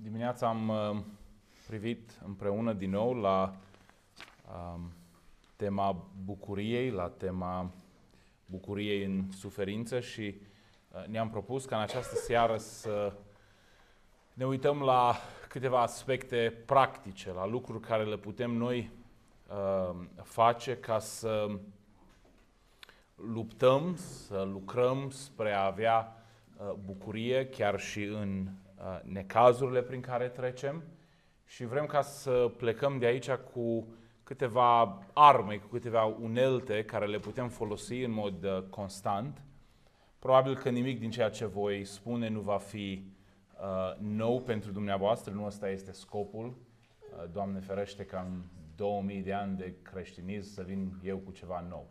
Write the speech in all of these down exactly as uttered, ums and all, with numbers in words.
Dimineața am uh, privit împreună din nou la uh, tema bucuriei, la tema bucuriei în suferință și uh, ne-am propus ca în această seară să ne uităm la câteva aspecte practice, la lucruri care le putem noi uh, face ca să luptăm, să lucrăm spre a avea uh, bucurie chiar și în uh, necazurile prin care trecem și vrem ca să plecăm de aici cu câteva arme, cu câteva unelte care le putem folosi în mod uh, constant. Probabil că nimic din ceea ce voi spune nu va fi uh, nou pentru dumneavoastră, nu ăsta este scopul. Uh, Doamne ferește ca în două mii de ani de creștinism să vin eu cu ceva nou.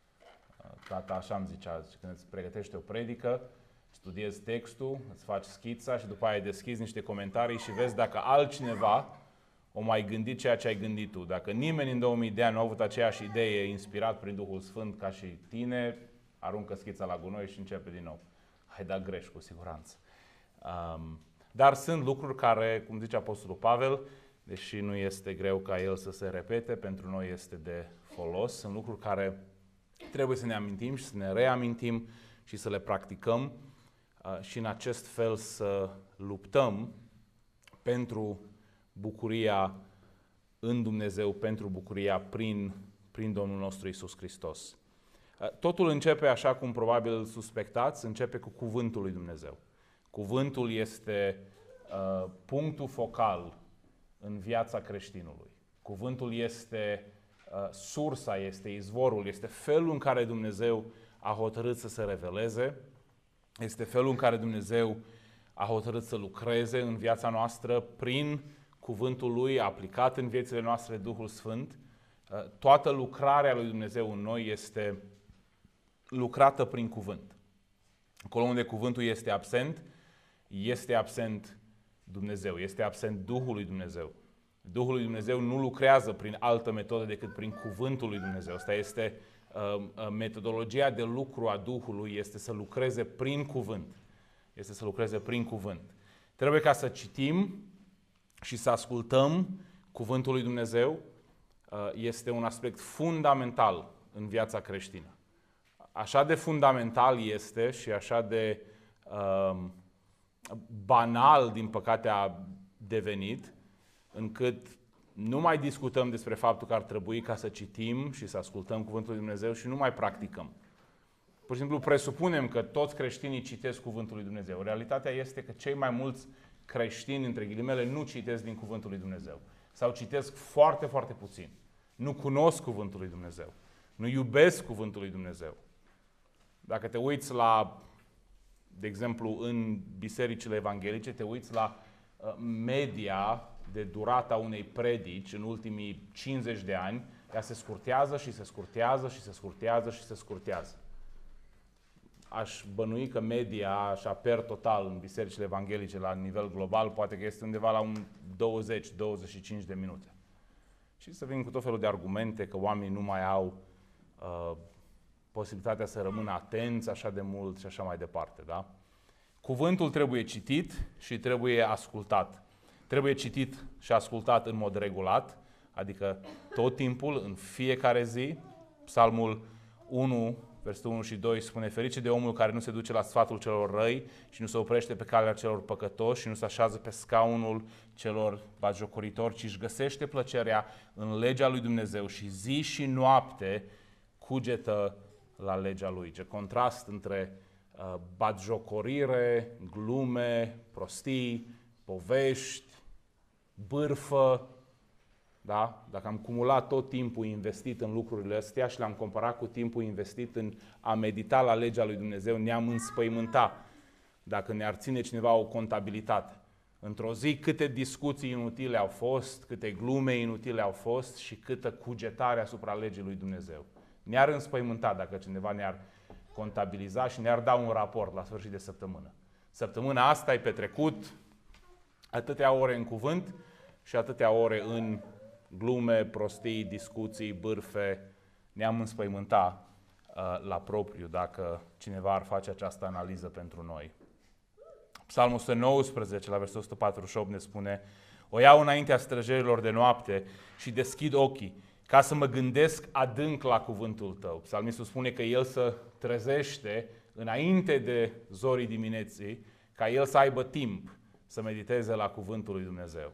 Tata așa îmi zicea, când îți pregătești o predică, studiezi textul, îți faci schița și după aia deschizi niște comentarii și vezi dacă altcineva o mai gândit ceea ce ai gândit tu. Dacă nimeni în două mii de ani nu a avut aceeași idee inspirat prin Duhul Sfânt ca și tine, aruncă schița la gunoi și începe din nou. Ai dat greș, cu siguranță. Um, dar sunt lucruri care, cum zice Apostolul Pavel, deși nu este greu ca el să se repete, pentru noi este de folos. Sunt lucruri care trebuie să ne amintim și să ne reamintim și să le practicăm uh, și în acest fel să luptăm pentru bucuria în Dumnezeu, pentru bucuria prin, prin Domnul nostru Iisus Hristos. Uh, totul începe, așa cum probabil suspectați, începe cu cuvântul lui Dumnezeu. Cuvântul este uh, punctul focal în viața creștinului. Cuvântul este sursa, este izvorul, este felul în care Dumnezeu a hotărât să se reveleze, este felul în care Dumnezeu a hotărât să lucreze în viața noastră prin cuvântul Lui, aplicat în viețile noastre Duhul Sfânt. Toată lucrarea lui Dumnezeu în noi este lucrată prin cuvânt. Acolo unde cuvântul este absent, este absent Dumnezeu, este absent Duhul lui Dumnezeu. Duhul lui Dumnezeu nu lucrează prin altă metodă decât prin cuvântul lui Dumnezeu. Asta este uh, metodologia de lucru a Duhului, este să lucreze prin cuvânt. Este să lucreze prin cuvânt. Trebuie ca să citim și să ascultăm cuvântul lui Dumnezeu. Uh, este un aspect fundamental în viața creștină. Așa de fundamental este și așa de uh, banal, din păcate, a devenit, încât nu mai discutăm despre faptul că ar trebui ca să citim și să ascultăm cuvântul lui Dumnezeu și nu mai practicăm. Pur și simplu presupunem că toți creștinii citesc cuvântul lui Dumnezeu. Realitatea este că cei mai mulți creștini, între ghilimele, nu citesc din cuvântul lui Dumnezeu. Sau citesc foarte, foarte puțin. Nu cunosc cuvântul lui Dumnezeu. Nu iubesc cuvântul lui Dumnezeu. Dacă te uiți la, de exemplu, în bisericile evanghelice, te uiți la uh, media de durata unei predici în ultimii cincizeci de ani, ea se scurtează și se scurtează și se scurtează și se scurtează. Aș bănui că media, așa per total în bisericile evanghelice la nivel global, poate că este undeva la un douăzeci douăzeci și cinci de minute. Și să vin cu tot felul de argumente că oamenii nu mai au uh, posibilitatea să rămână atenți așa de mult și așa mai departe. Da? Cuvântul trebuie citit și trebuie ascultat. Trebuie citit și ascultat în mod regulat, adică tot timpul, în fiecare zi. Psalmul unu, versetul unu și doi spune: ferice de omul care nu se duce la sfatul celor răi și nu se oprește pe calea celor păcătoși și nu se așează pe scaunul celor batjocoritori, ci își găsește plăcerea în legea lui Dumnezeu și zi și noapte cugetă la legea lui. Ce contrast între uh, batjocorire, glume, prostii, povești, bârfă, da? Dacă am cumulat tot timpul investit în lucrurile astea și le-am comparat cu timpul investit în a medita la legea lui Dumnezeu, ne-am înspăimântat dacă ne-ar ține cineva o contabilitate. Într-o zi câte discuții inutile au fost, câte glume inutile au fost și câtă cugetare asupra legii lui Dumnezeu. Ne-ar înspăimânta dacă cineva ne-ar contabiliza și ne-ar da un raport la sfârșit de săptămână. Săptămâna asta ai petrecut atâtea ore în cuvânt și atâtea ore în glume, prostii, discuții, bârfe. Ne-am înspăimânta uh, la propriu dacă cineva ar face această analiză pentru noi. Psalmul o sută nouăsprezece, la versetul o sută patruzeci și opt, ne spune: o iau înaintea străjerilor de noapte și deschid ochii, ca să mă gândesc adânc la cuvântul tău. Psalmistul spune că el se trezește înainte de zorii dimineții, ca el să aibă timp să mediteze la cuvântul lui Dumnezeu.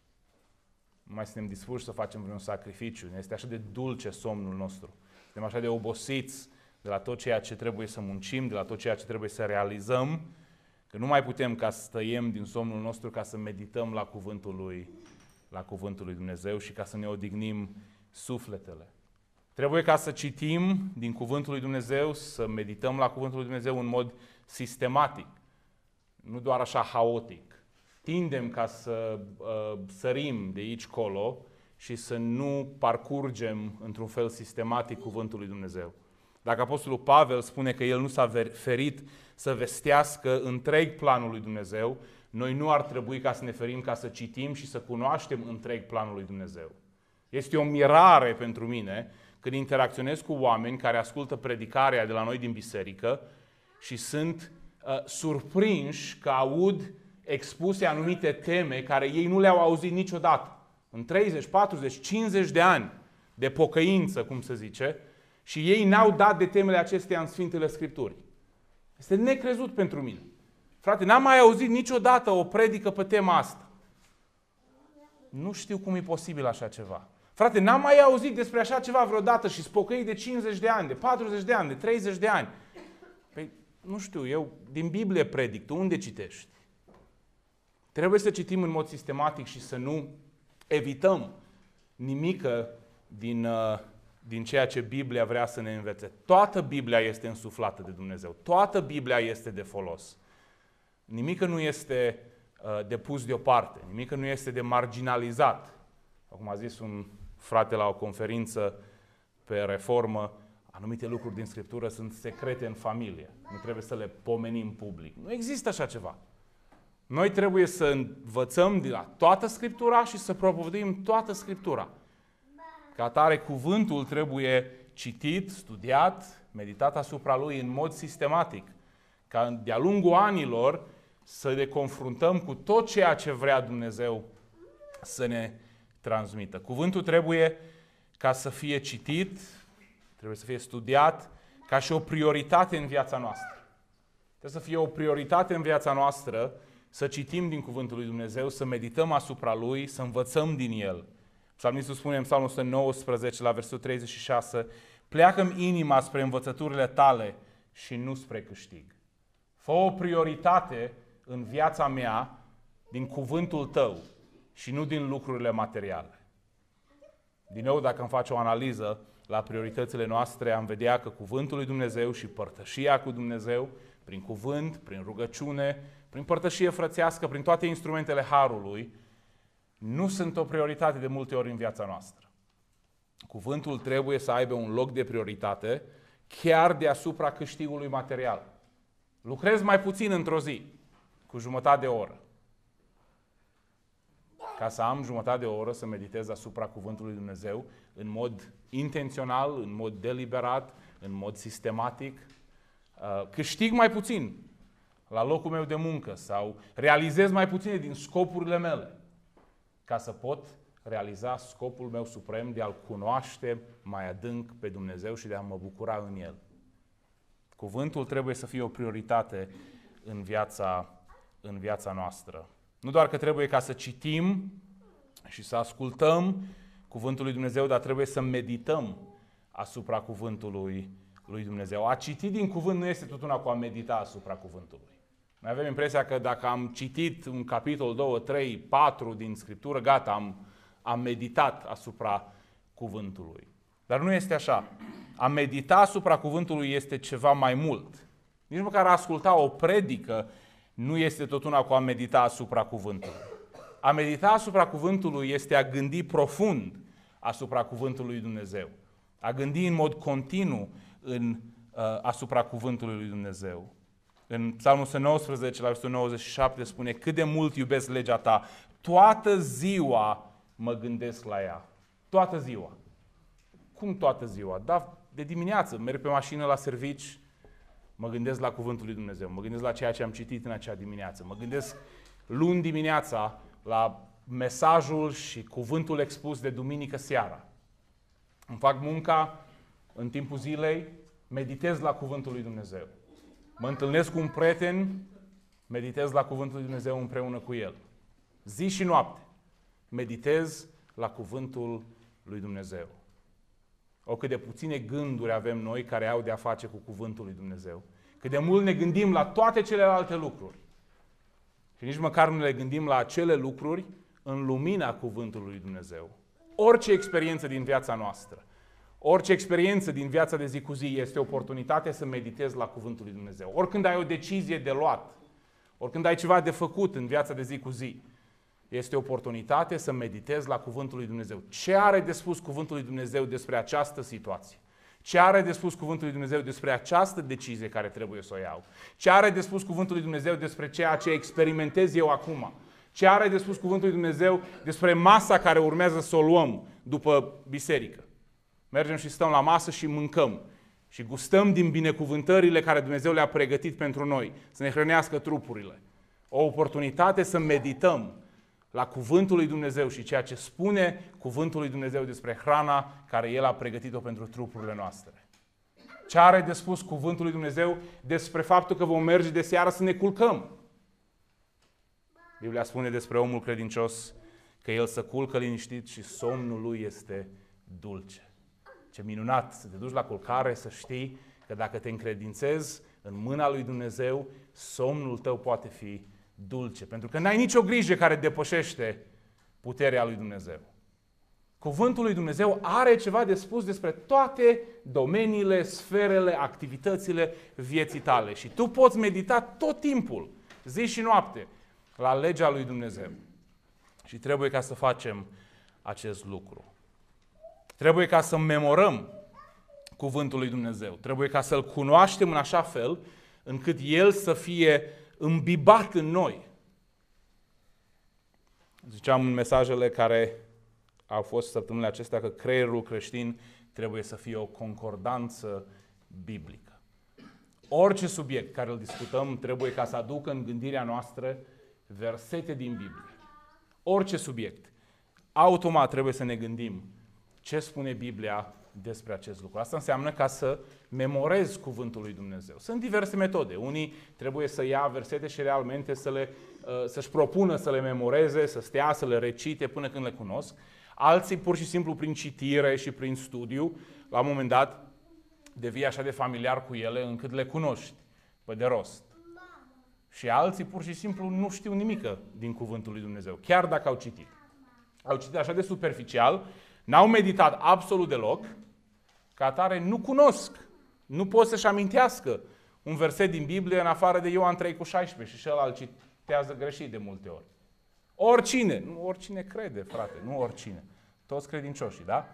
Nu mai suntem dispuși să facem vreun sacrificiu, ne este așa de dulce somnul nostru. Suntem așa de obosiți de la tot ceea ce trebuie să muncim, de la tot ceea ce trebuie să realizăm, că nu mai putem ca să tăiem din somnul nostru ca să medităm la cuvântul lui, la cuvântul lui Dumnezeu și ca să ne odihnim sufletele. Trebuie ca să citim din cuvântul lui Dumnezeu, să medităm la cuvântul lui Dumnezeu în mod sistematic, nu doar așa haotic. Tindem ca să uh, sărim de aici colo și să nu parcurgem într-un fel sistematic cuvântul lui Dumnezeu. Dacă Apostolul Pavel spune că el nu s-a ferit să vestească întreg planul lui Dumnezeu, noi nu ar trebui ca să ne ferim ca să citim și să cunoaștem întreg planul lui Dumnezeu. Este o mirare pentru mine când interacționez cu oameni care ascultă predicarea de la noi din biserică și sunt uh, surprinși că aud expuse anumite teme care ei nu le-au auzit niciodată. În treizeci, patruzeci, cincizeci de ani de pocăință, cum se zice, și ei n-au dat de temele acestea în Sfintele Scripturi. Este necrezut pentru mine. Frate, n-am mai auzit niciodată o predică pe tema asta. Nu știu cum e posibil așa ceva. Frate, n-am mai auzit despre așa ceva vreodată și spocăi de cincizeci de ani, de patruzeci de ani, de treizeci de ani. Păi, nu știu, eu din Biblie predic, tu unde citești? Trebuie să citim în mod sistematic și să nu evităm nimică din, din ceea ce Biblia vrea să ne învețe. Toată Biblia este însuflată de Dumnezeu. Toată Biblia este de folos. Nimică nu este uh, de pus deoparte. Nimică nu este de marginalizat. Cum a zis un frate la o conferință pe reformă, anumite lucruri din Scriptură sunt secrete în familie. Nu trebuie să le pomenim public. Nu există așa ceva. Noi trebuie să învățăm de la toată Scriptura și să propovăduim toată Scriptura. Ca atare, cuvântul trebuie citit, studiat, meditat asupra lui în mod sistematic. Ca de-a lungul anilor să ne confruntăm cu tot ceea ce vrea Dumnezeu să ne transmită. Cuvântul trebuie ca să fie citit, trebuie să fie studiat ca și o prioritate în viața noastră. Trebuie să fie o prioritate în viața noastră să citim din cuvântul lui Dumnezeu, să medităm asupra lui, să învățăm din el. Psalmistul spune în Psalmul o sută nouăsprezece, la versetul treizeci și șase, pleacă-mi inima spre învățăturile tale și nu spre câștig. Fă o prioritate în viața mea din cuvântul tău și nu din lucrurile materiale. Din nou, dacă îmi faci o analiză la prioritățile noastre, am vedea că cuvântul lui Dumnezeu și părtășia cu Dumnezeu, prin cuvânt, prin rugăciune, prin părtășie frățească, prin toate instrumentele harului, nu sunt o prioritate de multe ori în viața noastră. Cuvântul trebuie să aibă un loc de prioritate chiar deasupra câștigului material. Lucrez mai puțin într-o zi, cu jumătate de oră, ca să am jumătate de oră să meditez asupra cuvântului lui Dumnezeu în mod intențional, în mod deliberat, în mod sistematic. Câștig mai puțin la locul meu de muncă sau realizez mai puține din scopurile mele ca să pot realiza scopul meu suprem de a-L cunoaște mai adânc pe Dumnezeu și de a mă bucura în El. Cuvântul trebuie să fie o prioritate în viața, în viața noastră. Nu doar că trebuie ca să citim și să ascultăm cuvântul lui Dumnezeu, dar trebuie să medităm asupra cuvântului lui Dumnezeu. A citi din cuvânt nu este tot una cu a medita asupra cuvântului. Noi avem impresia că dacă am citit un capitol, două, trei, patru din Scriptură, gata, am, am meditat asupra cuvântului. Dar nu este așa. A medita asupra cuvântului este ceva mai mult. Nici măcar a asculta o predică nu este tot una cu a medita asupra cuvântului. A medita asupra cuvântului este a gândi profund asupra cuvântului lui Dumnezeu. A gândi în mod continuu în, uh, asupra cuvântului lui Dumnezeu. În Psalmul o sută nouăsprezece, la versetul nouăzeci și șapte, spune: cât de mult iubesc legea ta, toată ziua mă gândesc la ea. Toată ziua. Cum toată ziua? Da, de dimineață merg pe mașină la servici, mă gândesc la Cuvântul lui Dumnezeu, mă gândesc la ceea ce am citit în acea dimineață, mă gândesc luni dimineața la mesajul și cuvântul expus de duminică seara. Îmi fac munca în timpul zilei, meditez la Cuvântul lui Dumnezeu. Mă întâlnesc cu un prieten, meditez la Cuvântul lui Dumnezeu împreună cu el. Zi și noapte, meditez la Cuvântul lui Dumnezeu. O, cât de puține gânduri avem noi care au de-a face cu Cuvântul lui Dumnezeu. Cât de mult ne gândim la toate celelalte lucruri. Și nici măcar nu le gândim la acele lucruri în lumina Cuvântului lui Dumnezeu. Orice experiență din viața noastră, orice experiență din viața de zi cu zi este oportunitate să meditezi la Cuvântul lui Dumnezeu. Oricând ai o decizie de luat, oricând ai ceva de făcut în viața de zi cu zi, este oportunitate să meditezi la Cuvântul lui Dumnezeu. Ce are de spus Cuvântul lui Dumnezeu despre această situație? Ce are de spus Cuvântul lui Dumnezeu despre această decizie care trebuie să o iau? Ce are de spus Cuvântul lui Dumnezeu despre ceea ce experimentez eu acum? Ce are de spus Cuvântul lui Dumnezeu despre masa care urmează să o luăm după biserică? Mergem și stăm la masă și mâncăm și gustăm din binecuvântările care Dumnezeu le-a pregătit pentru noi, să ne hrănească trupurile. O oportunitate să medităm la Cuvântul lui Dumnezeu și ceea ce spune Cuvântul lui Dumnezeu despre hrana care El a pregătit-o pentru trupurile noastre. Ce are de spus Cuvântul lui Dumnezeu despre faptul că vom merge de seară să ne culcăm? Biblia spune despre omul credincios că el se culcă liniștit și somnul lui este dulce. Ce minunat să te duci la culcare, să știi că dacă te încredințezi în mâna lui Dumnezeu, somnul tău poate fi dulce, pentru că n-ai nicio grijă care depășește puterea lui Dumnezeu. Cuvântul lui Dumnezeu are ceva de spus despre toate domeniile, sferele, activitățile vieții tale și tu poți medita tot timpul, zi și noapte, la legea lui Dumnezeu. Și trebuie ca să facem acest lucru. Trebuie ca să memorăm Cuvântul lui Dumnezeu. Trebuie ca să-L cunoaștem în așa fel încât El să fie îmbibat în noi. Ziceam în mesajele care au fost săptămânile acestea că creierul creștin trebuie să fie o concordanță biblică. Orice subiect care îl discutăm trebuie ca să aducă în gândirea noastră versete din Biblie. Orice subiect. Automat trebuie să ne gândim ce spune Biblia despre acest lucru. Asta înseamnă ca să memorezi Cuvântul lui Dumnezeu. Sunt diverse metode. Unii trebuie să ia versete și realmente să le, să-și propună să le memoreze, să stea, să le recite până când le cunosc. Alții pur și simplu prin citire și prin studiu, la un moment dat, devii așa de familiar cu ele încât le cunoști pe de rost. Și alții pur și simplu nu știu nimică din Cuvântul lui Dumnezeu, chiar dacă au citit. Au citit așa de superficial, n-au meditat absolut deloc, ca atare nu cunosc, nu pot să-și amintească un verset din Biblie în afară de Ioan trei cu șaisprezece și celălalt citează greșit de multe ori. Oricine, nu oricine crede, frate, nu oricine, toți credincioșii, da?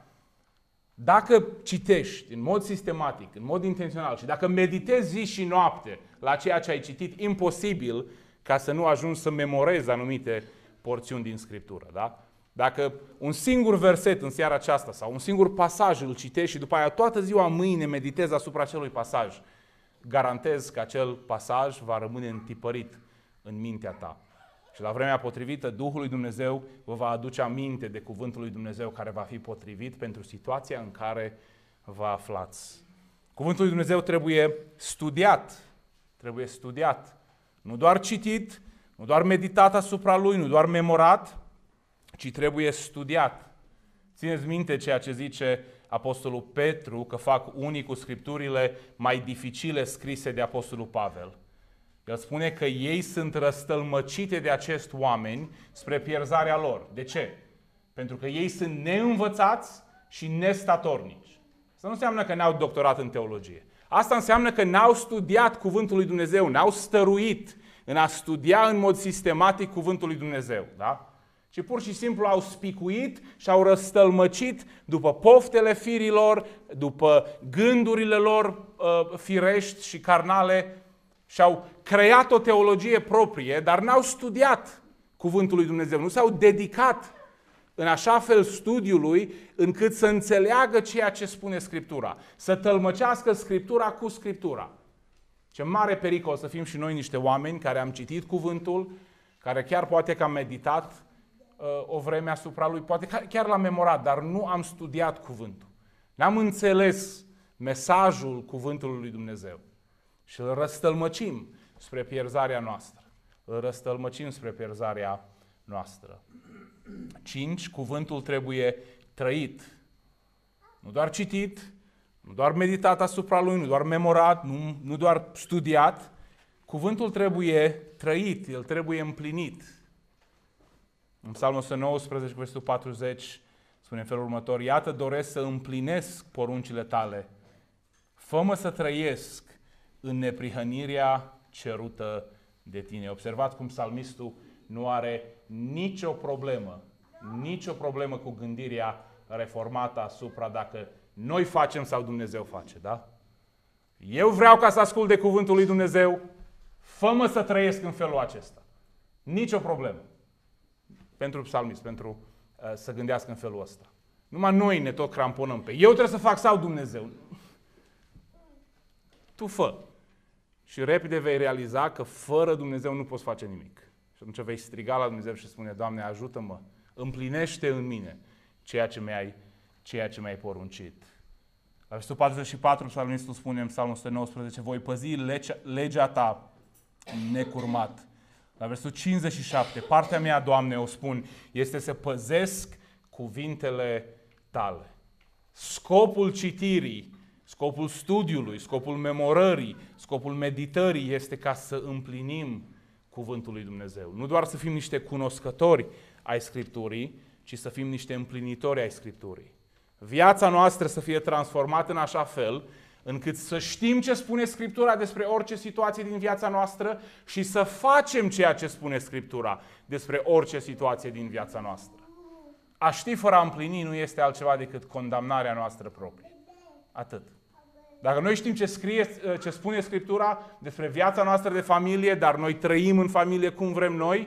Dacă citești în mod sistematic, în mod intențional și dacă meditezi zi și noapte la ceea ce ai citit, imposibil ca să nu ajungi să memorezi anumite porțiuni din Scriptură, da? Dacă un singur verset în seara aceasta sau un singur pasaj îl citești și după aia toată ziua mâine meditezi asupra acelui pasaj, garantez că acel pasaj va rămâne întipărit în mintea ta. Și la vremea potrivită, Duhul lui Dumnezeu vă va aduce aminte de Cuvântul lui Dumnezeu care va fi potrivit pentru situația în care vă aflați. Cuvântul lui Dumnezeu trebuie studiat, trebuie studiat. Nu doar citit, nu doar meditat asupra lui, nu doar memorat, ci trebuie studiat. Țineți minte ceea ce zice Apostolul Petru, că fac unii cu Scripturile mai dificile scrise de Apostolul Pavel. El spune că ei sunt răstălmăcite de acești oameni spre pierzarea lor. De ce? Pentru că ei sunt neînvățați și nestatornici. Asta nu înseamnă că n-au doctorat în teologie. Asta înseamnă că n-au studiat Cuvântul lui Dumnezeu, n-au stăruit în a studia în mod sistematic Cuvântul lui Dumnezeu. Da? Ci pur și simplu au spicuit și au răstălmăcit după poftele firilor, după gândurile lor uh, firești și carnale, și-au creat o teologie proprie, dar n-au studiat Cuvântul lui Dumnezeu, nu s-au dedicat în așa fel studiului încât să înțeleagă ceea ce spune Scriptura, să tălmăcească Scriptura cu Scriptura. Ce mare pericol să fim și noi niște oameni care am citit cuvântul, care chiar poate că am meditat uh, o vreme asupra lui, poate chiar l-am memorat, dar nu am studiat cuvântul. N-am înțeles mesajul cuvântului lui Dumnezeu și îl răstălmăcim spre pierzarea noastră. Îl răstălmăcim spre pierzarea noastră. cinci. Cuvântul trebuie trăit. Nu doar citit, nu doar meditat asupra lui, nu doar memorat, nu, nu doar studiat. Cuvântul trebuie trăit, el trebuie împlinit. În Psalmul o sută nouăsprezece, versetul patruzeci, spune în felul următor: iată, doresc să împlinesc poruncile tale. Fă-mă să trăiesc în neprihănirea cerută de tine. Observați cum psalmistul nu are nicio problemă, nicio problemă cu gândirea reformată asupra dacă noi facem sau Dumnezeu face, da? Eu vreau ca să ascult de cuvântul lui Dumnezeu, fă-mă să trăiesc în felul acesta. Nicio problemă. Pentru psalmist, pentru uh, să gândească în felul ăsta. Numai noi ne tot cramponăm pe eu trebuie să fac sau Dumnezeu. Tu fă. Și repede vei realiza că fără Dumnezeu nu poți face nimic. Și atunci vei striga la Dumnezeu și spune: Doamne, ajută-mă, împlinește în mine ceea ce mi-ai, ceea ce mi-ai poruncit. La versetul patruzeci și patru, psalmistul spune în Psalmul o sută nouăsprezece: voi păzi legea, legea ta necurmat. La versetul cincizeci și șapte, partea mea, Doamne, o spun, este să păzesc cuvintele tale. Scopul citirii, scopul studiului, scopul memorării, scopul meditării este ca să împlinim cuvântul lui Dumnezeu. Nu doar să fim niște cunoscători ai Scripturii, ci să fim niște împlinitori ai Scripturii. Viața noastră să fie transformată în așa fel încât să știm ce spune Scriptura despre orice situație din viața noastră și să facem ceea ce spune Scriptura despre orice situație din viața noastră. A ști fără a împlini nu este altceva decât condamnarea noastră proprie. Atât. Dacă noi știm ce, scrie, ce spune Scriptura despre viața noastră de familie, dar noi trăim în familie cum vrem noi,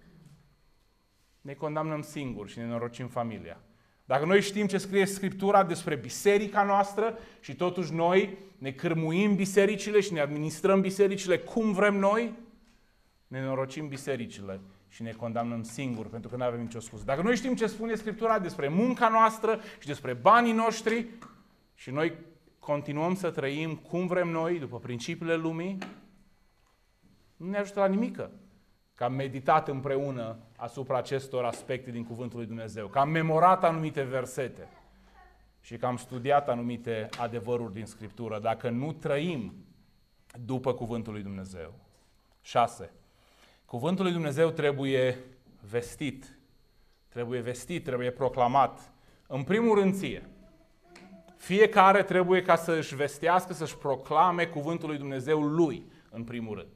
ne condamnăm singuri și ne norocim familia. Dacă noi știm ce scrie Scriptura despre biserica noastră și totuși noi ne cârmuim bisericile și ne administrăm bisericile cum vrem noi, ne norocim bisericile și ne condamnăm singuri pentru că nu avem nicio scuză. Dacă noi știm ce spune Scriptura despre munca noastră și despre banii noștri și noi continuăm să trăim cum vrem noi, după principiile lumii, nu ne ajută la nimică. Că am meditat împreună asupra acestor aspecte din Cuvântul lui Dumnezeu, că am memorat anumite versete și că am studiat anumite adevăruri din Scriptură, dacă nu trăim după Cuvântul lui Dumnezeu. șase. Cuvântul lui Dumnezeu trebuie vestit, trebuie vestit, trebuie proclamat. În primul rând ție. Fiecare trebuie ca să își vestească, să-și proclame Cuvântul lui Dumnezeu lui, în primul rând.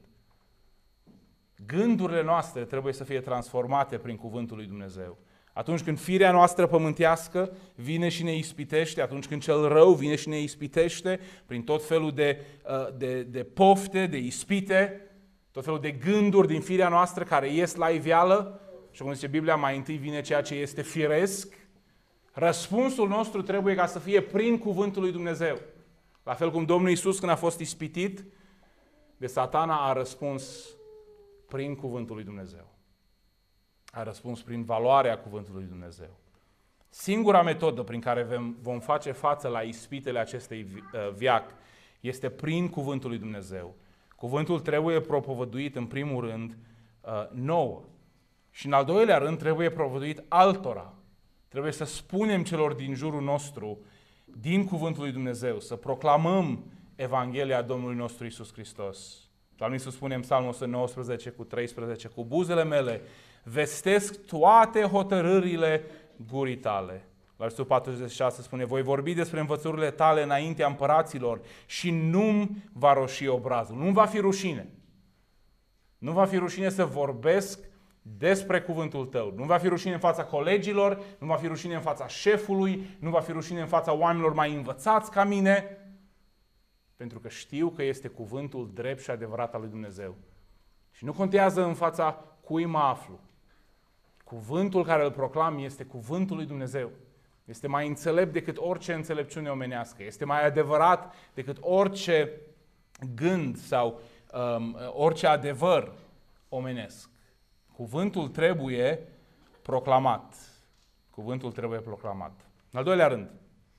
Gândurile noastre trebuie să fie transformate prin Cuvântul lui Dumnezeu. Atunci când firea noastră pământească vine și ne ispitește, atunci când cel rău vine și ne ispitește prin tot felul de, de, de pofte, de ispite, tot felul de gânduri din firea noastră care ies la iveală, și cum zice Biblia, mai întâi vine ceea ce este firesc, răspunsul nostru trebuie ca să fie prin Cuvântul lui Dumnezeu. La fel cum Domnul Iisus, când a fost ispitit de Satana, a răspuns prin Cuvântul lui Dumnezeu. A răspuns prin valoarea Cuvântului lui Dumnezeu. Singura metodă prin care vom face față la ispitele acestei viac este prin Cuvântul lui Dumnezeu. Cuvântul trebuie propovăduit în primul rând nouă. Și în al doilea rând trebuie propovăduit altora. Trebuie să spunem celor din jurul nostru, din Cuvântul lui Dumnezeu, să proclamăm Evanghelia Domnului nostru Iisus Hristos. Psalmistul spune în Psalmul o sută nouăsprezece cu treisprezece: cu buzele mele vestesc toate hotărârile gurii tale. La versetul patruzeci și șase spune: voi vorbi despre învățăturile tale înaintea împăraților și nu-mi va roși obrazul. Nu-mi va fi rușine. Nu va fi rușine să vorbesc despre cuvântul tău. Nu va fi rușine în fața colegilor, nu va fi rușine în fața șefului, nu va fi rușine în fața oamenilor mai învățați ca mine, pentru că știu că este cuvântul drept și adevărat al lui Dumnezeu. Și nu contează în fața cui mă aflu. Cuvântul care îl proclam este cuvântul lui Dumnezeu. Este mai înțelept decât orice înțelepciune omenească. Este mai adevărat decât orice gând sau um, orice adevăr omenesc. Cuvântul trebuie proclamat. Cuvântul trebuie proclamat. În al doilea rând,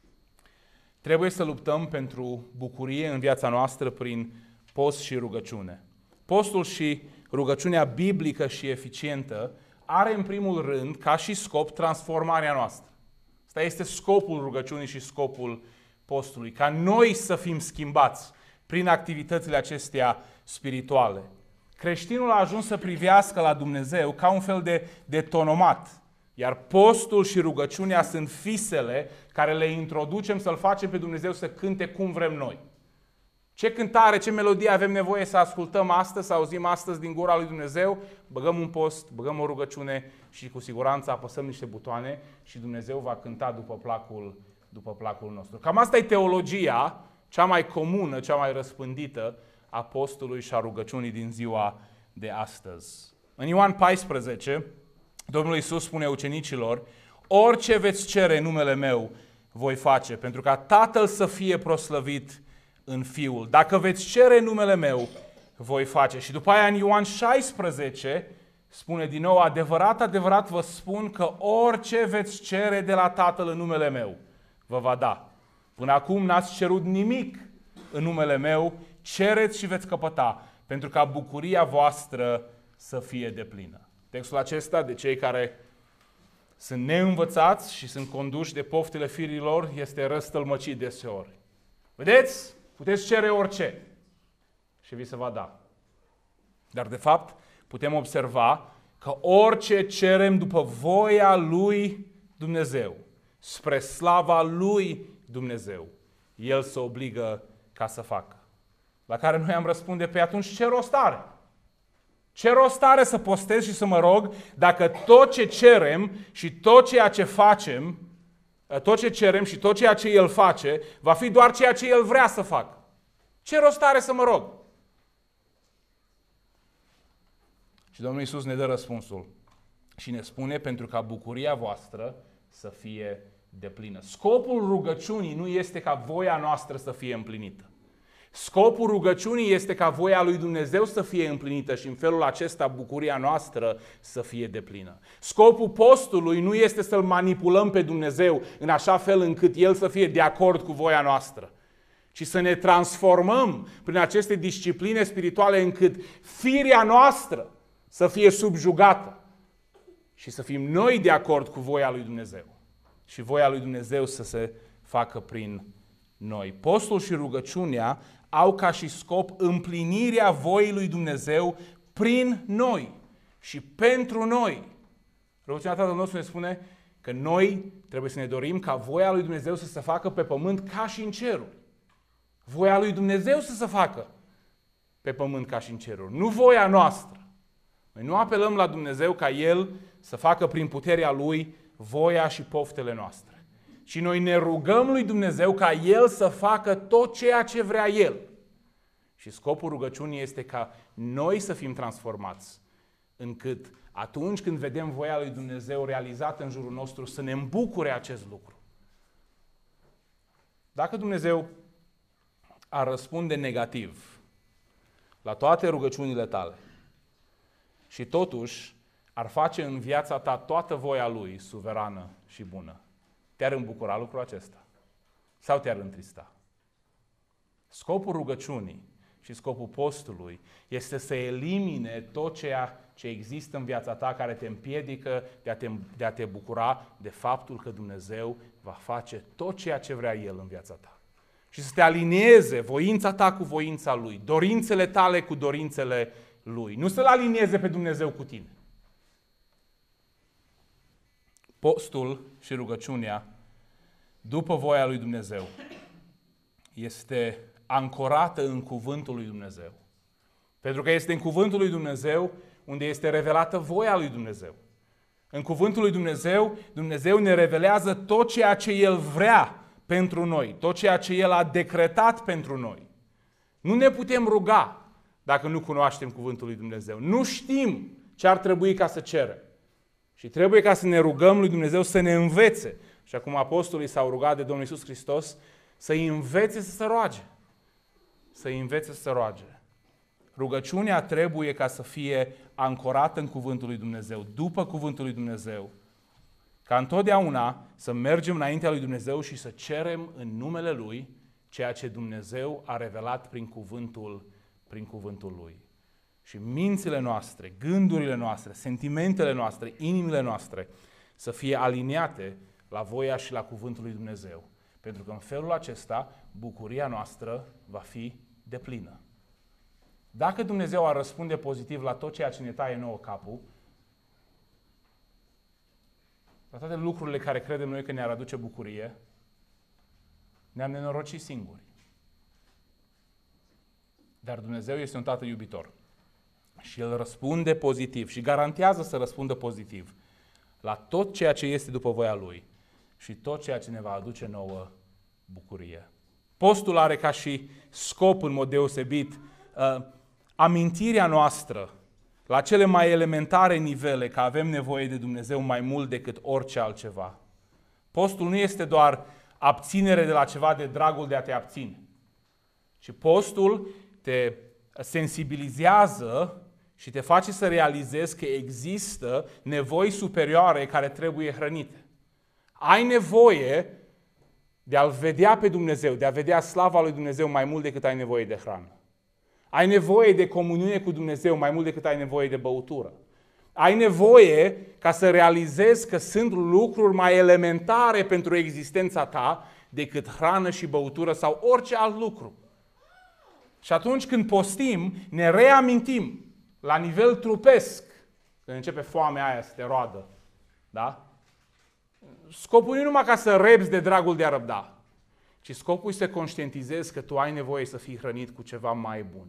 trebuie să luptăm pentru bucurie în viața noastră prin post și rugăciune. Postul și rugăciunea biblică și eficientă are în primul rând ca și scop transformarea noastră. Asta este scopul rugăciunii și scopul postului, ca noi să fim schimbați prin activitățile acestea spirituale. Creștinul a ajuns să privească la Dumnezeu ca un fel de, de tonomat, iar postul și rugăciunea sunt fisele care le introducem să-L facem pe Dumnezeu să cânte cum vrem noi. Ce cântare, ce melodie avem nevoie să ascultăm astăzi, să auzim astăzi din gura lui Dumnezeu, băgăm un post, băgăm o rugăciune și cu siguranță apăsăm niște butoane și Dumnezeu va cânta după placul, după placul nostru. Cam asta e teologia cea mai comună, cea mai răspândită a postului și a rugăciunii din ziua de astăzi. În Ioan paisprezece, Domnul Iisus spune ucenicilor: orice veți cere în numele meu voi face, pentru ca Tatăl să fie proslăvit în Fiul. Dacă veți cere în numele meu, voi face. Și după aia în Ioan șaisprezece spune din nou: adevărat, adevărat vă spun că orice veți cere de la Tatăl în numele meu, vă va da. Până acum n-ați cerut nimic în numele meu, cereți și veți căpăta, pentru ca bucuria voastră să fie deplină. Textul acesta, de cei care sunt neînvățați și sunt conduși de poftele firilor, este răstălmăcit deseori. Vedeți? Puteți cere orice și vi se va da. Dar de fapt putem observa că orice cerem după voia lui Dumnezeu, spre slava lui Dumnezeu, El se obligă ca să facă. La care noi am răspunde: pe atunci ce rost are? Ce rost are să postez și să mă rog dacă tot ce cerem și tot ceea ce facem, tot ce cerem și tot ceea ce El face, va fi doar ceea ce El vrea să facă? Ce rost are să mă rog? Și Domnul Iisus ne dă răspunsul și ne spune: pentru ca bucuria voastră să fie deplină. Scopul rugăciunii nu este ca voia noastră să fie împlinită. Scopul rugăciunii este ca voia lui Dumnezeu să fie împlinită și în felul acesta bucuria noastră să fie deplină. Scopul postului nu este să-L manipulăm pe Dumnezeu în așa fel încât El să fie de acord cu voia noastră, ci să ne transformăm prin aceste discipline spirituale încât firea noastră să fie subjugată și să fim noi de acord cu voia lui Dumnezeu și voia lui Dumnezeu să se facă prin noi. Postul și rugăciunea au ca și scop împlinirea voii lui Dumnezeu prin noi și pentru noi. Rugăciunea Tatălui nostru ne spune că noi trebuie să ne dorim ca voia lui Dumnezeu să se facă pe pământ ca și în ceruri. Voia lui Dumnezeu să se facă pe pământ ca și în ceruri, nu voia noastră. Noi nu apelăm la Dumnezeu ca El să facă prin puterea Lui voia și poftele noastre. Și noi ne rugăm lui Dumnezeu ca El să facă tot ceea ce vrea El. Și scopul rugăciunii este ca noi să fim transformați, încât atunci când vedem voia lui Dumnezeu realizată în jurul nostru, să ne îmbucure acest lucru. Dacă Dumnezeu ar răspunde negativ la toate rugăciunile tale și totuși ar face în viața ta toată voia Lui suverană și bună, te-ar îmbucura lucrul acesta? Sau te-ar întrista? Scopul rugăciunii și scopul postului este să elimine tot ceea ce există în viața ta care te împiedică de a te, de a te bucura de faptul că Dumnezeu va face tot ceea ce vrea El în viața ta. Și să te alinieze voința ta cu voința Lui, dorințele tale cu dorințele Lui. Nu să-L alinieze pe Dumnezeu cu tine. Postul și rugăciunea, după voia lui Dumnezeu, este ancorată în cuvântul lui Dumnezeu. Pentru că este în cuvântul lui Dumnezeu unde este revelată voia lui Dumnezeu. În cuvântul lui Dumnezeu, Dumnezeu ne revelează tot ceea ce El vrea pentru noi, tot ceea ce El a decretat pentru noi. Nu ne putem ruga dacă nu cunoaștem cuvântul lui Dumnezeu. Nu știm ce ar trebui ca să cerem. Și trebuie ca să ne rugăm lui Dumnezeu să ne învețe. Și acum apostolii s-au rugat de Domnul Iisus Hristos să-i învețe să se roage. să învețe să roage. Rugăciunea trebuie ca să fie ancorată în Cuvântul lui Dumnezeu, după Cuvântul lui Dumnezeu. Ca întotdeauna să mergem înaintea lui Dumnezeu și să cerem în numele Lui ceea ce Dumnezeu a revelat prin cuvântul, prin cuvântul Lui. Și mințile noastre, gândurile noastre, sentimentele noastre, inimile noastre să fie aliniate la voia și la cuvântul lui Dumnezeu. Pentru că în felul acesta bucuria noastră va fi deplină. Dacă Dumnezeu ar răspunde pozitiv la tot ceea ce ne taie nouă capul, la toate lucrurile care credem noi că ne-ar aduce bucurie, ne-am nenorocit singuri. Dar Dumnezeu este un Tată iubitor. Și El răspunde pozitiv și garantează să răspundă pozitiv la tot ceea ce este după voia Lui și tot ceea ce ne va aduce nouă bucurie. Postul are ca și scop în mod deosebit uh, amintirea noastră la cele mai elementare nivele că avem nevoie de Dumnezeu mai mult decât orice altceva. Postul nu este doar abținere de la ceva de dragul de a te abține, ci postul te sensibilizează și te face să realizezi că există nevoi superioare care trebuie hrănite. Ai nevoie de a-L vedea pe Dumnezeu, de a vedea slava lui Dumnezeu mai mult decât ai nevoie de hrană. Ai nevoie de comuniune cu Dumnezeu mai mult decât ai nevoie de băutură. Ai nevoie ca să realizezi că sunt lucruri mai elementare pentru existența ta decât hrană și băutură sau orice alt lucru. Și atunci când postim, ne reamintim la nivel trupesc, când începe foamea aia să te roadă, da? Scopul nu e numai ca să răbzi de dragul de a răbda, ci scopul e să conștientizezi că tu ai nevoie să fii hrănit cu ceva mai bun.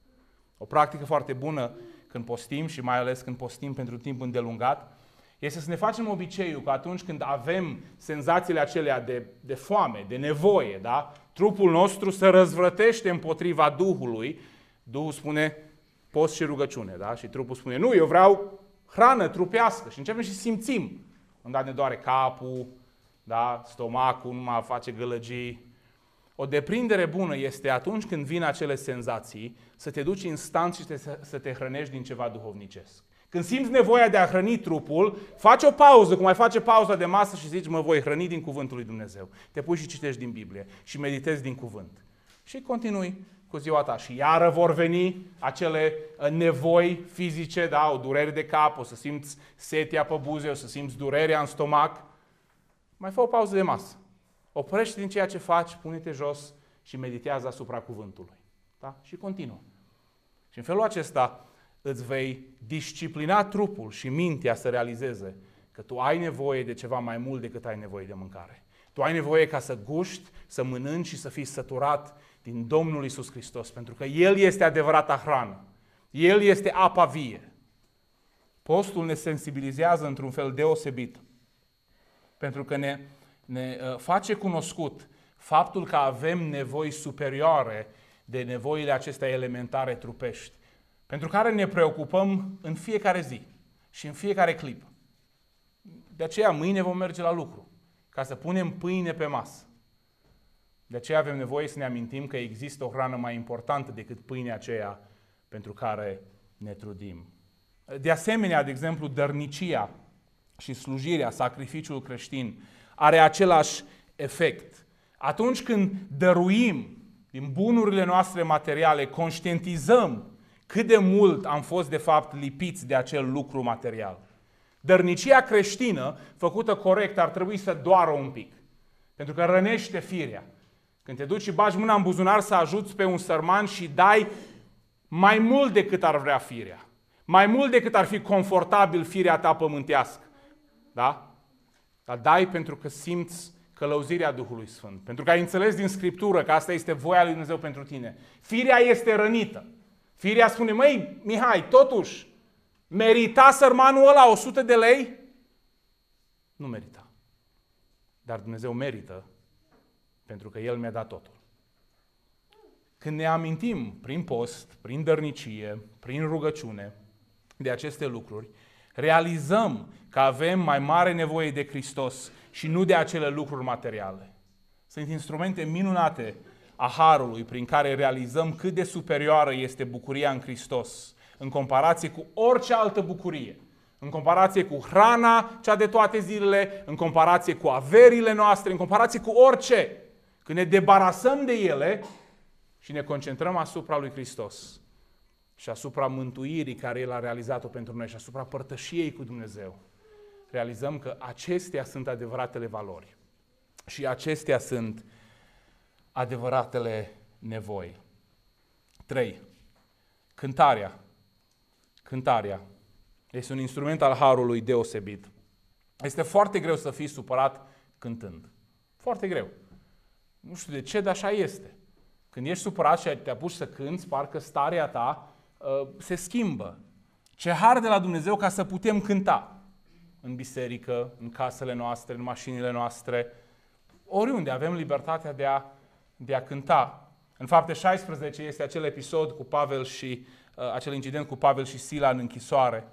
O practică foarte bună când postim și mai ales când postim pentru timp îndelungat, este să ne facem obiceiul că atunci când avem senzațiile acelea de, de foame, de nevoie, da? Trupul nostru se răzvrătește împotriva Duhului. Duhul spune post și rugăciune, da? Și trupul spune nu, eu vreau hrană trupească. Și începem și simțim. Când ne doare capul, da? Stomacul nu mai face gălăgii. O deprindere bună este atunci când vin acele senzații să te duci instant și te, să te hrănești din ceva duhovnicesc. Când simți nevoia de a hrăni trupul, faci o pauză, cum ai face pauza de masă și zici, mă voi hrăni din cuvântul lui Dumnezeu. Te pui și citești din Biblie și meditezi din cuvânt. Și continui cu ziua ta. Și iară vor veni acele nevoi fizice, da? O durere de cap, o să simți setea pe buze, o să simți durerea în stomac. Mai fă o pauză de masă. Oprește din ceea ce faci, pune-te jos și meditează asupra cuvântului. Da? Și continuă. Și în felul acesta îți vei disciplina trupul și mintea să realizeze că tu ai nevoie de ceva mai mult decât ai nevoie de mâncare. Tu ai nevoie ca să guști, să mănânci și să fii săturat din Domnul Iisus Hristos, pentru că El este adevărata hrană. El este apa vie. Postul ne sensibilizează într-un fel deosebit, pentru că ne, ne face cunoscut faptul că avem nevoi superioare de nevoile acestea elementare trupești, pentru care ne preocupăm în fiecare zi și în fiecare clip. De aceea mâine vom merge la lucru, ca să punem pâine pe masă. De aceea avem nevoie să ne amintim că există o hrană mai importantă decât pâinea aceea pentru care ne trudim. De asemenea, de exemplu, dărnicia și slujirea, sacrificiul creștin, are același efect. Atunci când dăruim din bunurile noastre materiale, conștientizăm cât de mult am fost, de fapt, lipiți de acel lucru material. Dărnicia creștină, făcută corect, ar trebui să doară un pic, pentru că rănește firea. Când te duci și bagi mâna în buzunar să ajuți pe un sărman și dai mai mult decât ar vrea firea, mai mult decât ar fi confortabil firea ta pământească, da? Dar dai pentru că simți călăuzirea Duhului Sfânt, pentru că ai înțeles din Scriptură că asta este voia lui Dumnezeu pentru tine. Firea este rănită. Firea spune, măi, Mihai, totuși, merita sărmanul ăla o sută de lei? Nu merita. Dar Dumnezeu merită, pentru că El mi-a dat totul. Când ne amintim prin post, prin dărnicie, prin rugăciune de aceste lucruri, realizăm că avem mai mare nevoie de Hristos și nu de acele lucruri materiale. Sunt instrumente minunate a harului prin care realizăm cât de superioară este bucuria în Hristos în comparație cu orice altă bucurie, în comparație cu hrana cea de toate zilele, în comparație cu averile noastre, în comparație cu orice. Când ne debarasăm de ele și ne concentrăm asupra lui Hristos și asupra mântuirii care El a realizat-o pentru noi și asupra părtășiei cu Dumnezeu, realizăm că acestea sunt adevăratele valori și acestea sunt adevăratele nevoi. trei. Cântarea. Cântarea este un instrument al harului deosebit. Este foarte greu să fii supărat cântând. Foarte greu. Nu știu de ce, dar așa este. Când ești supărat și te apuci să cânți, parcă starea ta uh, se schimbă. Ce har de la Dumnezeu ca să putem cânta. În biserică, în casele noastre, în mașinile noastre, oriunde avem libertatea de a, de a cânta. În Fapte șaisprezece este acel episod cu Pavel și uh, acel incident cu Pavel și Sila în închisoare.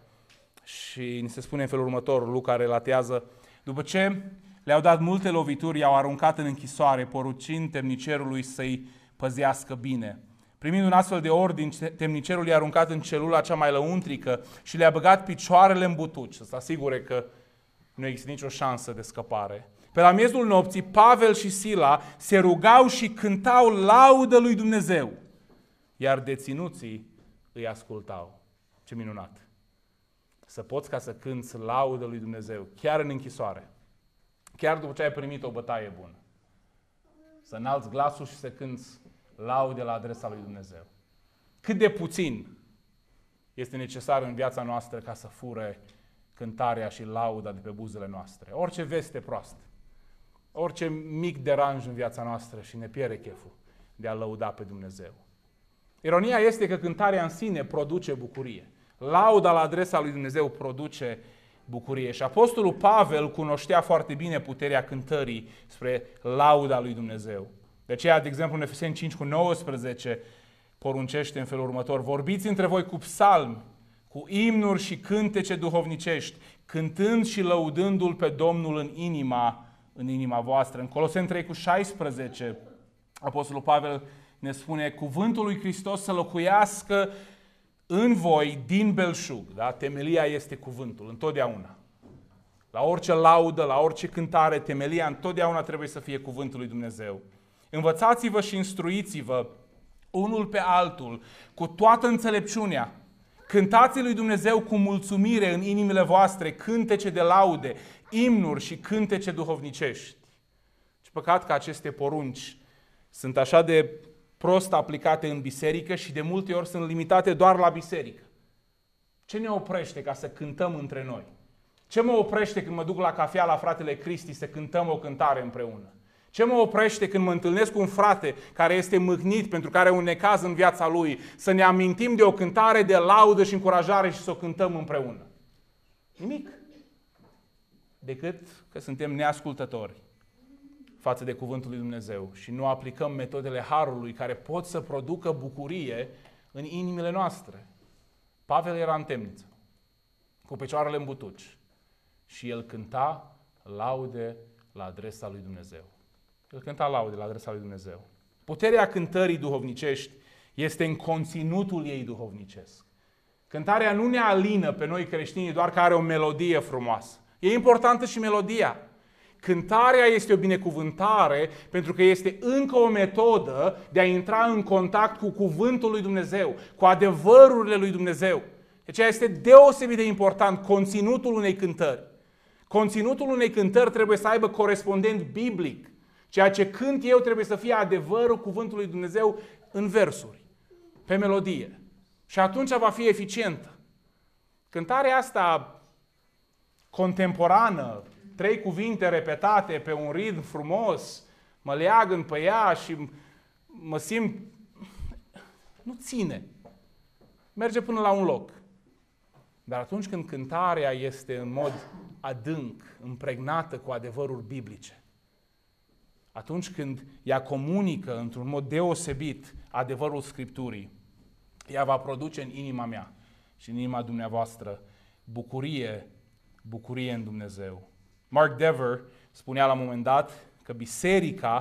Și ni se spune în felul următor, Luca relatează, după ce le-au dat multe lovituri, i-au aruncat în închisoare, poruncind temnicerului să-i păzească bine. Primind un astfel de ordin, temnicerul i-a aruncat în celula cea mai lăuntrică și le-a băgat picioarele în butuci, să se asigure că nu există nicio șansă de scăpare. Pe la miezul nopții, Pavel și Sila se rugau și cântau laudă lui Dumnezeu, iar deținuții îi ascultau. Ce minunat! Să poți ca să cânți laudă lui Dumnezeu, chiar în închisoare, chiar după ce ai primit o bătaie bună. Să înalți glasul și să cânți laude la adresa lui Dumnezeu. Cât de puțin este necesar în viața noastră ca să fure cântarea și lauda de pe buzele noastre. Orice veste proastă, orice mic deranj în viața noastră și ne pierde cheful de a lăuda pe Dumnezeu. Ironia este că cântarea în sine produce bucurie. Lauda la adresa lui Dumnezeu produce bucurie. Și Apostolul Pavel cunoștea foarte bine puterea cântării spre lauda lui Dumnezeu. De aceea, de exemplu, în Efeseni cinci cu nouăsprezece poruncește în felul următor: vorbiți între voi cu psalmi, cu imnuri și cântece duhovnicești, cântând și lăudându-L pe Domnul în inima, în inima voastră. În Coloseni trei cu șaisprezece, Apostolul Pavel ne spune: cuvântul lui Hristos să locuiască în voi din belșug. Da? Temelia este cuvântul, întotdeauna. La orice laudă, la orice cântare, temelia întotdeauna trebuie să fie cuvântul lui Dumnezeu. Învățați-vă și instruiți-vă unul pe altul cu toată înțelepciunea. Cântați lui Dumnezeu cu mulțumire în inimile voastre, cântece de laude, imnuri și cântece duhovnicești. Și păcat că aceste porunci sunt așa de prost aplicate în biserică și de multe ori sunt limitate doar la biserică. Ce ne oprește ca să cântăm între noi? Ce mă oprește când mă duc la cafea la fratele Cristi să cântăm o cântare împreună? Ce mă oprește când mă întâlnesc cu un frate care este mâhnit pentru care are un necaz în viața lui, să ne amintim de o cântare de laudă și încurajare și să o cântăm împreună? Nimic. Decât că suntem neascultători față de cuvântul lui Dumnezeu și nu aplicăm metodele harului care pot să producă bucurie în inimile noastre. Pavel era în temniță, cu picioarele în butuci, și el cânta laude la adresa lui Dumnezeu. El cânta laude la adresa lui Dumnezeu. Puterea cântării duhovnicești este în conținutul ei duhovnicesc. Cântarea nu ne alină pe noi creștinii doar că are o melodie frumoasă. E importantă și melodia. Cântarea este o binecuvântare pentru că este încă o metodă de a intra în contact cu cuvântul lui Dumnezeu, cu adevărurile lui Dumnezeu. Deci este deosebit de important conținutul unei cântări. Conținutul unei cântări trebuie să aibă corespondent biblic. Ceea ce cânt eu trebuie să fie adevărul cuvântului lui Dumnezeu în versuri, pe melodie. Și atunci va fi eficientă. Cântarea asta contemporană, trei cuvinte repetate pe un ritm frumos, mă leagăn pe ea și mă simt... Nu ține. Merge până la un loc. Dar atunci când cântarea este în mod adânc, împregnată cu adevăruri biblice, atunci când ea comunică într-un mod deosebit adevărul Scripturii, ea va produce în inima mea și în inima dumneavoastră bucurie, bucurie în Dumnezeu. Mark Dever spunea la un moment dat că biserica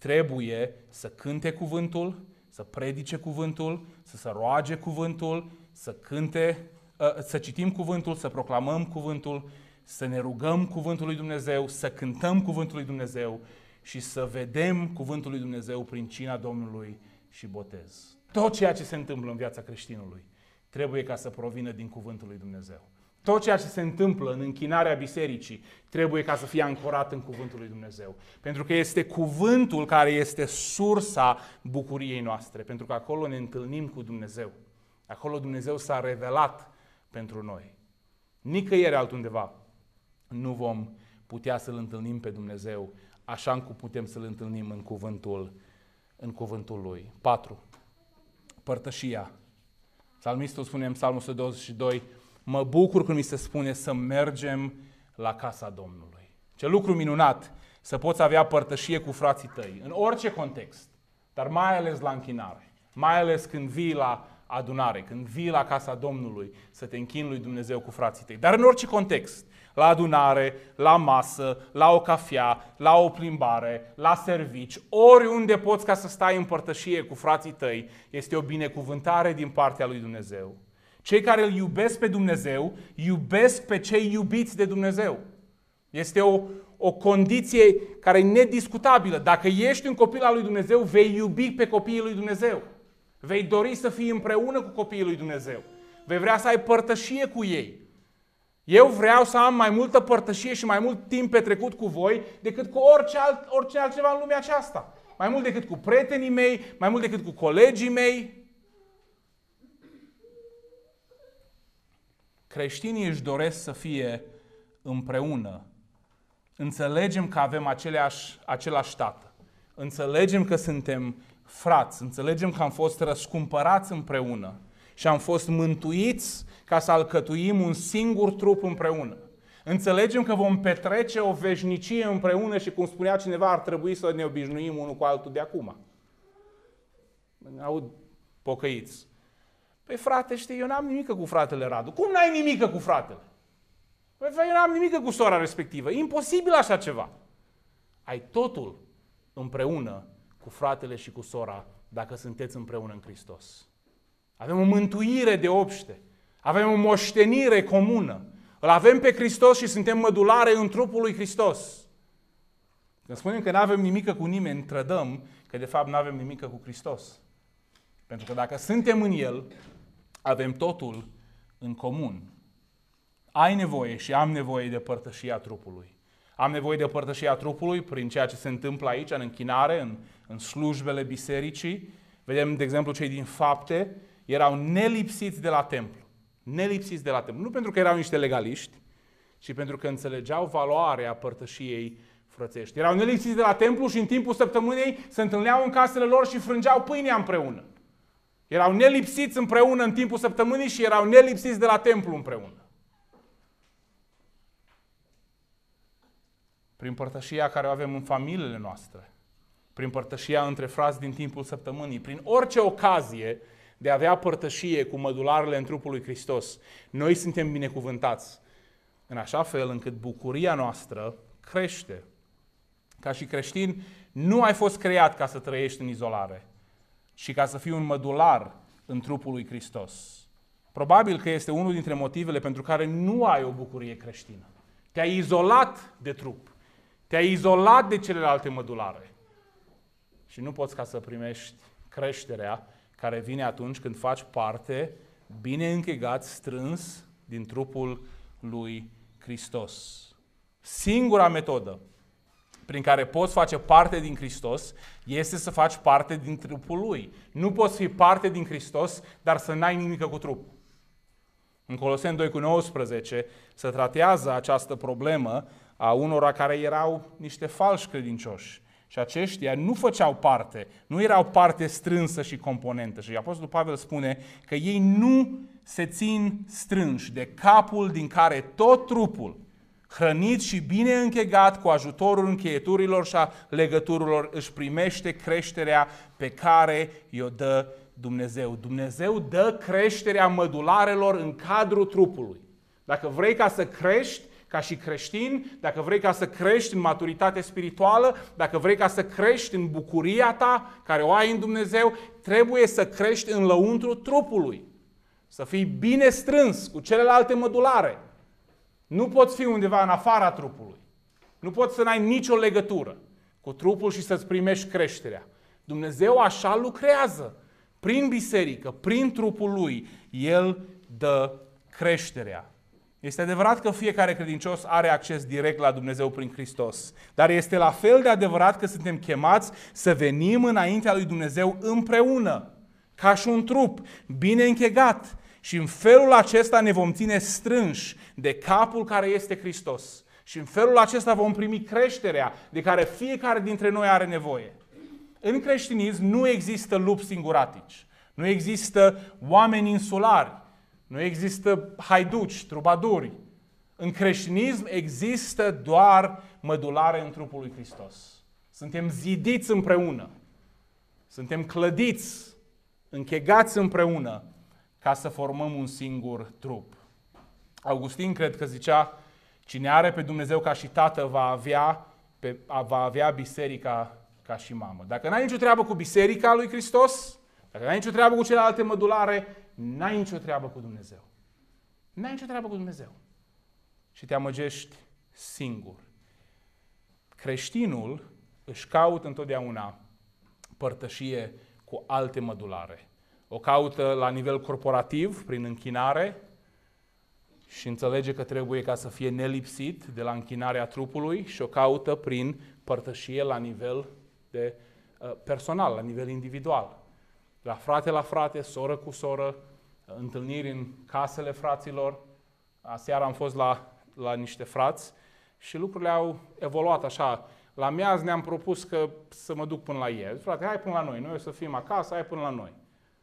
trebuie să cânte cuvântul, să predice cuvântul, să se roage cuvântul, să cânte, să citim cuvântul, să proclamăm cuvântul, să ne rugăm cuvântul lui Dumnezeu, să cântăm cuvântul lui Dumnezeu și să vedem cuvântul lui Dumnezeu prin cina Domnului și botez. Tot ceea ce se întâmplă în viața creștinului trebuie ca să provină din cuvântul lui Dumnezeu. Tot ceea ce se întâmplă în închinarea bisericii trebuie ca să fie ancorat în cuvântul lui Dumnezeu. Pentru că este cuvântul care este sursa bucuriei noastre. Pentru că acolo ne întâlnim cu Dumnezeu. Acolo Dumnezeu s-a revelat pentru noi. Nicăieri altundeva nu vom putea să-L întâlnim pe Dumnezeu așa cum putem să-L întâlnim în cuvântul, în cuvântul Lui. patru. Părtășia. Psalmistul spune în Psalmul o sută douăzeci și doi: mă bucur când mi se spune să mergem la casa Domnului. Ce lucru minunat să poți avea părtășie cu frații tăi, în orice context, dar mai ales la închinare, mai ales când vii la adunare, când vii la casa Domnului să te închini lui Dumnezeu cu frații tăi. Dar în orice context, la adunare, la masă, la o cafea, la o plimbare, la servici, oriunde poți ca să stai în părtășie cu frații tăi, este o binecuvântare din partea lui Dumnezeu. Cei care îl iubesc pe Dumnezeu, iubesc pe cei iubiți de Dumnezeu. Este o, o condiție care e nediscutabilă. Dacă ești un copil al lui Dumnezeu, vei iubi pe copiii lui Dumnezeu. Vei dori să fii împreună cu copiii lui Dumnezeu. Vei vrea să ai părtășie cu ei. Eu vreau să am mai multă părtășie și mai mult timp petrecut cu voi decât cu orice, alt, orice altceva în lumea aceasta. Mai mult decât cu prietenii mei, mai mult decât cu colegii mei. Creștinii își doresc să fie împreună. Înțelegem că avem aceleași, același tată. Înțelegem că suntem frați. Înțelegem că am fost răscumpărați împreună. Și am fost mântuiți ca să alcătuim un singur trup împreună. Înțelegem că vom petrece o veșnicie împreună și, cum spunea cineva, ar trebui să ne obișnuim unul cu altul de acum. Aud pocăiți. Păi frate, știi, eu n-am nimică cu fratele Radu. Cum n-ai nimică cu fratele? Păi eu n-am nimică cu sora respectivă. E imposibil așa ceva. Ai totul împreună cu fratele și cu sora dacă sunteți împreună în Hristos. Avem o mântuire de obște. Avem o moștenire comună. Îl avem pe Hristos și suntem mădulare în trupul lui Hristos. Când spunem că nu avem nimică cu nimeni, trădăm că de fapt nu avem nimică cu Hristos. Pentru că dacă suntem în El, avem totul în comun. Ai nevoie și am nevoie de părtășia trupului. Am nevoie de părtășia trupului prin ceea ce se întâmplă aici, în închinare, în, în slujbele bisericii. Vedem, de exemplu, cei din Fapte erau nelipsiți de la templu. Nelipsiți de la templu. Nu pentru că erau niște legaliști, ci pentru că înțelegeau valoarea părtășiei frățești. Erau nelipsiți de la templu și în timpul săptămânii se întâlneau în casele lor și frângeau pâinea împreună. Erau nelipsiți împreună în timpul săptămânii și erau nelipsiți de la templu împreună. Prin părtășia care o avem în familiile noastre, prin părtășia între frați din timpul săptămânii, prin orice ocazie de a avea părtășie cu mădularele în trupul lui Hristos, noi suntem binecuvântați în așa fel încât bucuria noastră crește. Ca și creștin, nu ai fost creat ca să trăiești în izolare, ci ca să fii un mădular în trupul lui Hristos. Probabil că este unul dintre motivele pentru care nu ai o bucurie creștină. Te-ai izolat de trup. Te-ai izolat de celelalte mădulare. Și nu poți ca să primești creșterea care vine atunci când faci parte, bine închegat, strâns, din trupul lui Hristos. Singura metodă prin care poți face parte din Hristos este să faci parte din trupul Lui. Nu poți fi parte din Hristos, dar să n-ai nimic cu trupul. În Coloseni doi cu nouăsprezece se tratează această problemă a unora care erau niște falși credincioși. Și aceștia nu făceau parte, nu erau parte strânsă și componentă. Și Apostolul Pavel spune că ei nu se țin strânși de capul din care tot trupul, hrănit și bine închegat cu ajutorul încheieturilor și a legăturilor, își primește creșterea pe care i-o dă Dumnezeu. Dumnezeu dă creșterea mădularelor în cadrul trupului. Dacă vrei ca să crești, ca și creștin, dacă vrei ca să crești în maturitate spirituală, dacă vrei ca să crești în bucuria ta, care o ai în Dumnezeu, trebuie să crești în lăuntru trupului. Să fii bine strâns cu celelalte mădulare. Nu poți fi undeva în afara trupului. Nu poți să n-ai nicio legătură cu trupul și să-ți primești creșterea. Dumnezeu așa lucrează. Prin biserică, prin trupul Lui, El dă creșterea. Este adevărat că fiecare credincios are acces direct la Dumnezeu prin Hristos, dar este la fel de adevărat că suntem chemați să venim înaintea lui Dumnezeu împreună, ca și un trup, bine închegat, și în felul acesta ne vom ține strânși de capul care este Hristos. Și în felul acesta vom primi creșterea de care fiecare dintre noi are nevoie. În creștinism nu există lupi singuratici, nu există oameni insulari, nu există haiduci, trubaduri. În creștinism există doar mădulare în trupul lui Hristos. Suntem zidiți împreună, suntem clădiți, închegați împreună ca să formăm un singur trup. Augustin cred că zicea, cine are pe Dumnezeu ca și tată va avea, pe, va avea biserica ca și mamă. Dacă n-ai nicio treabă cu biserica lui Hristos, dacă n-ai nicio treabă cu celelalte mădulare, n-ai nicio treabă cu Dumnezeu. N-ai nicio treabă cu Dumnezeu. Și te amăgești singur. Creștinul își caută întotdeauna părtășie cu alte mădulare. O caută la nivel corporativ, prin închinare, și înțelege că trebuie ca să fie nelipsit de la închinarea trupului, și o caută prin părtășie la nivel de, uh, personal, la nivel individual. La frate la frate, soră cu soră, întâlniri în casele fraților. Aseară am fost la, la niște frați și lucrurile au evoluat așa. La miaz ne-am propus că să mă duc până la ei. Frate, hai până la noi, noi o să fim acasă, hai până la noi.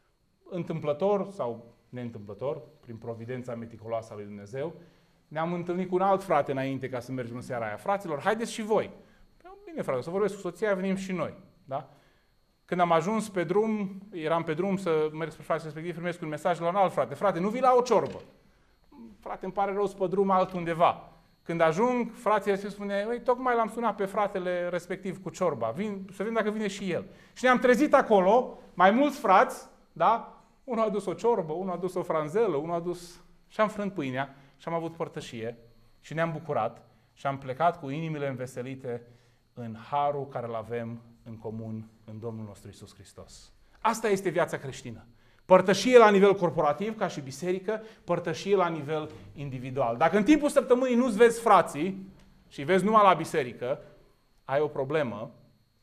Întâmplător sau neîntâmplător, prin providența meticuloasă a lui Dumnezeu, ne-am întâlnit cu un alt frate înainte ca să mergem în seara aia. Fraților, haideți și voi. Păi, bine, frate, o să vorbesc cu soția, venim și noi. Da? Când am ajuns pe drum, eram pe drum să merg spre fratele respectiv, primesc un mesaj la un alt frate. Frate, nu vii la o ciorbă. Frate, îmi pare rău, sunt pe drum altundeva. Când ajung, frații respectiv spune, uite, tocmai l-am sunat pe fratele respectiv cu ciorba. Vin, să vedem dacă vine și el. Și ne-am trezit acolo, mai mulți frați, da? Unul a adus o ciorbă, unul a adus o franzelă, unul a adus... Și am frânt pâinea și am avut părtășie și ne-am bucurat și am plecat cu inimile înveselite în harul care îl avem în comun în Domnul nostru Iisus Hristos. Asta este viața creștină. Părtășie la nivel corporativ, ca și biserică, părtășie la nivel individual. Dacă în timpul săptămânii nu-ți vezi frații și vezi numai la biserică, ai o problemă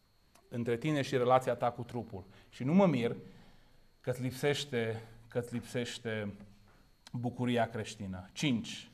între tine și relația ta cu trupul. Și nu mă mir că-ți lipsește, că-ți lipsește bucuria creștină. cinci.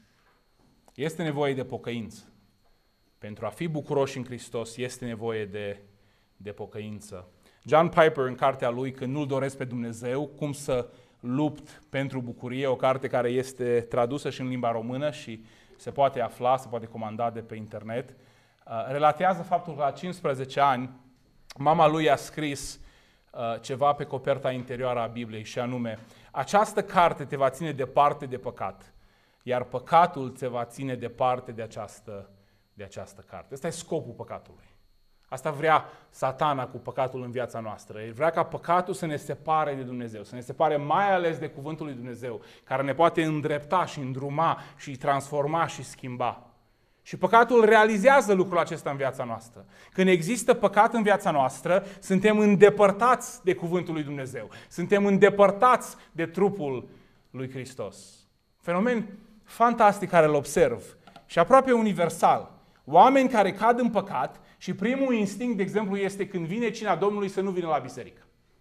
Este nevoie de pocăință. Pentru a fi bucuroși în Hristos este nevoie de, de pocăință. John Piper, în cartea lui Când nu-L doresc pe Dumnezeu, cum să lupt pentru bucurie, o carte care este tradusă și în limba română și se poate afla, se poate comanda de pe internet, relatează faptul că la cincisprezece ani mama lui a scris ceva pe coperta interioară a Bibliei și anume: această carte te va ține departe de păcat, iar păcatul te va ține departe de această, de această carte. Ăsta e scopul păcatului. Asta vrea Satana cu păcatul în viața noastră. El vrea ca păcatul să ne separe de Dumnezeu, să ne separe mai ales de cuvântul lui Dumnezeu, care ne poate îndrepta și îndruma și transforma și schimba. Și păcatul realizează lucrul acesta în viața noastră. Când există păcat în viața noastră, suntem îndepărtați de cuvântul lui Dumnezeu. Suntem îndepărtați de trupul lui Hristos. Fenomen fantastic care îl observ și aproape universal. Oameni care cad în păcat și primul instinct, de exemplu, este când vine cina Domnului să nu vină la biserică.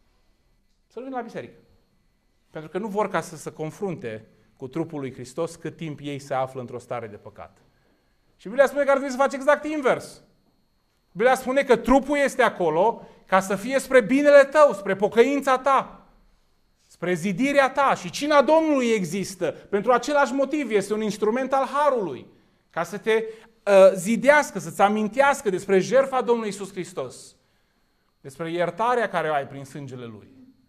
Să nu vină la biserică. Pentru că nu vor ca să se confrunte cu trupul lui Hristos cât timp ei se află într-o stare de păcat. Și Biblia spune că ar trebui să faci exact invers. Biblia spune că trupul este acolo ca să fie spre binele tău, spre pocăința ta, spre zidirea ta. Și cina Domnului există pentru același motiv. Este un instrument al harului, ca să te uh, zidească, să-ți amintească despre jertfa Domnului Iisus Hristos, despre iertarea care o ai prin sângele Lui.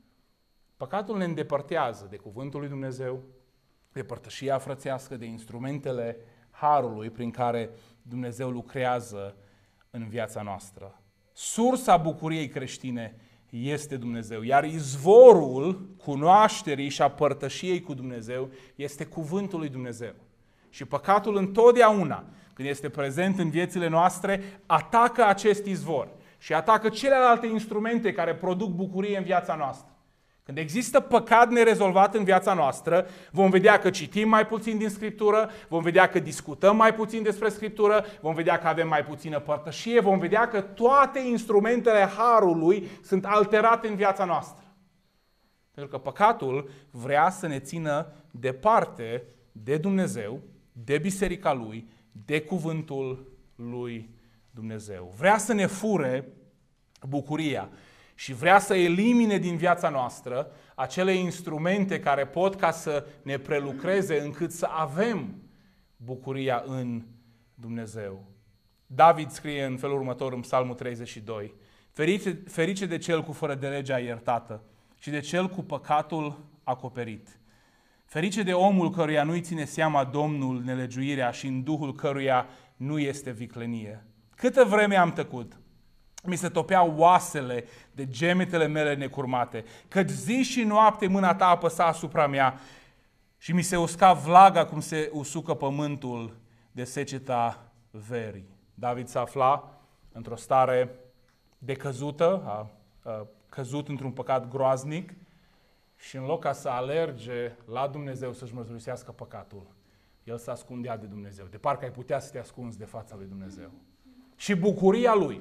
Păcatul ne îndepărtează de cuvântul lui Dumnezeu, de părtășia frățească, de instrumentele harului prin care Dumnezeu lucrează în viața noastră. Sursa bucuriei creștine este Dumnezeu, iar izvorul cunoașterii și a părtășiei cu Dumnezeu este cuvântul lui Dumnezeu. Și păcatul întotdeauna, când este prezent în viețile noastre, atacă acest izvor și atacă celelalte instrumente care produc bucurie în viața noastră. Când există păcat nerezolvat în viața noastră, vom vedea că citim mai puțin din Scriptură, vom vedea că discutăm mai puțin despre Scriptură, vom vedea că avem mai puțină părtășie, vom vedea că toate instrumentele harului sunt alterate în viața noastră. Pentru că păcatul vrea să ne țină departe de Dumnezeu, de biserica Lui, de cuvântul lui Dumnezeu. Vrea să ne fure bucuria și vrea să elimine din viața noastră acele instrumente care pot ca să ne prelucreze încât să avem bucuria în Dumnezeu. David scrie în felul următor în Psalmul treizeci și doi: Ferice, ferice de cel cu fără de legea iertată și de cel cu păcatul acoperit. Ferice de omul căruia nu-i ține seama Domnul nelegiuirea și în duhul căruia nu este viclenie. Câtă vreme am tăcut, mi se topeau oasele de gemetele mele necurmate, căci zi și noapte mâna ta apăsa asupra mea și mi se usca vlaga cum se usucă pământul de seceta verii. David se afla într-o stare decăzută, a, a căzut într-un păcat groaznic și în loc ca să alerge la Dumnezeu să-și mărturisească păcatul, el se ascundea de Dumnezeu. De parcă ai putea să te ascunzi de fața lui Dumnezeu. Și bucuria lui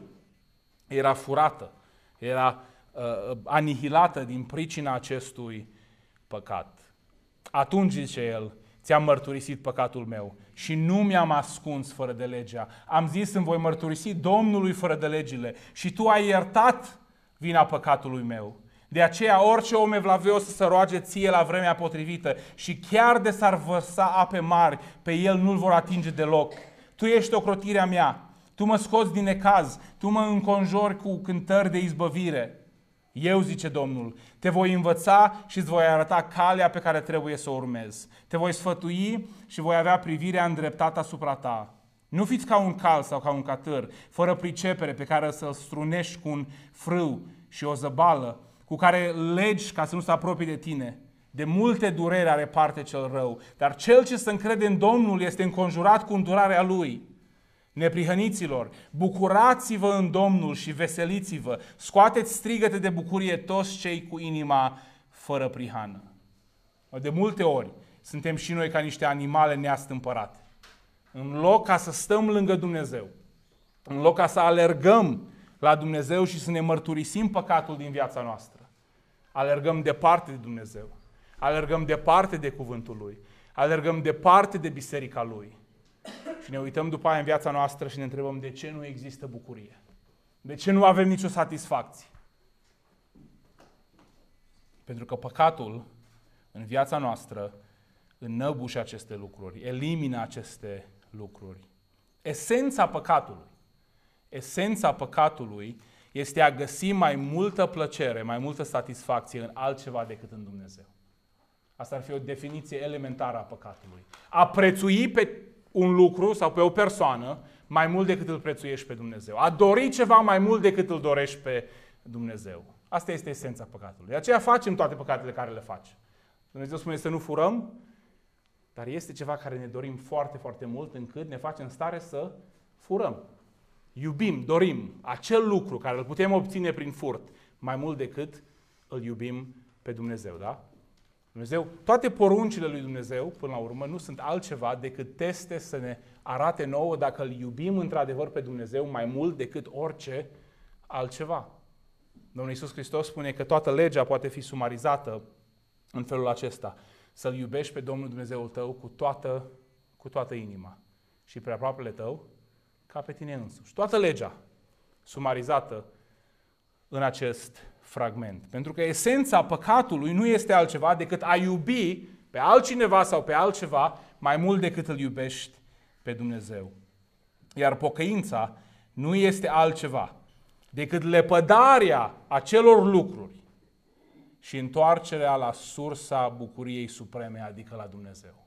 era furată, era uh, anihilată din pricina acestui păcat. Atunci, zice el, ți-am mărturisit păcatul meu și nu mi-am ascuns fără de legea. Am zis, îmi voi mărturisi Domnului fără de legile și tu ai iertat vina păcatului meu. De aceea orice om evlavios să se roage ție la vremea potrivită și chiar de s-ar vărsa ape mari, pe el nu-l vor atinge deloc. Tu ești ocrotirea mea, tu mă scoți din necaz, tu mă înconjori cu cântări de izbăvire. Eu, zice Domnul, te voi învăța și îți voi arăta calea pe care trebuie să o urmezi. Te voi sfătui și voi avea privirea îndreptată asupra ta. Nu fiți ca un cal sau ca un catâr, fără pricepere, pe care să-l strunești cu un frâu și o zăbală, cu care legi ca să nu se apropie de tine. De multe dureri are parte cel rău, dar cel ce se încrede în Domnul este înconjurat cu îndurarea Lui. Neprihăniților, bucurați-vă în Domnul și veseliți-vă, scoateți strigăte de bucurie toți cei cu inima fără prihană. De multe ori suntem și noi ca niște animale neastâmpărate. În loc ca să stăm lângă Dumnezeu, în loc ca să alergăm la Dumnezeu și să ne mărturisim păcatul din viața noastră, alergăm departe de Dumnezeu, alergăm departe de cuvântul Lui, alergăm departe de biserica Lui. Și ne uităm după aia în viața noastră și ne întrebăm de ce nu există bucurie. De ce nu avem nicio satisfacție? Pentru că păcatul în viața noastră înnăbușe aceste lucruri, elimină aceste lucruri. Esența păcatului, esența păcatului este a găsi mai multă plăcere, mai multă satisfacție în altceva decât în Dumnezeu. Asta ar fi o definiție elementară a păcatului. A prețui pe un lucru sau pe o persoană mai mult decât îl prețuiești pe Dumnezeu. A dori ceva mai mult decât îl dorești pe Dumnezeu. Asta este esența păcatului. De aceea facem toate păcatele care le facem. Dumnezeu spune să nu furăm, dar este ceva care ne dorim foarte, foarte mult încât ne face în stare să furăm. Iubim, dorim acel lucru care îl putem obține prin furt mai mult decât îl iubim pe Dumnezeu, da? Dumnezeu, toate poruncile lui Dumnezeu, până la urmă, nu sunt altceva decât teste să ne arate nouă dacă îl iubim într-adevăr pe Dumnezeu mai mult decât orice altceva. Domnul Iisus Hristos spune că toată legea poate fi sumarizată în felul acesta. Să-L iubești pe Domnul Dumnezeul tău cu toată, cu toată inima și pe aproapele tău ca pe tine însuși. Toată legea sumarizată în acest fragment. Pentru că esența păcatului nu este altceva decât a iubi pe altcineva sau pe altceva mai mult decât îl iubești pe Dumnezeu. Iar pocăința nu este altceva decât lepădarea acelor lucruri și întoarcerea la sursa bucuriei supreme, adică la Dumnezeu.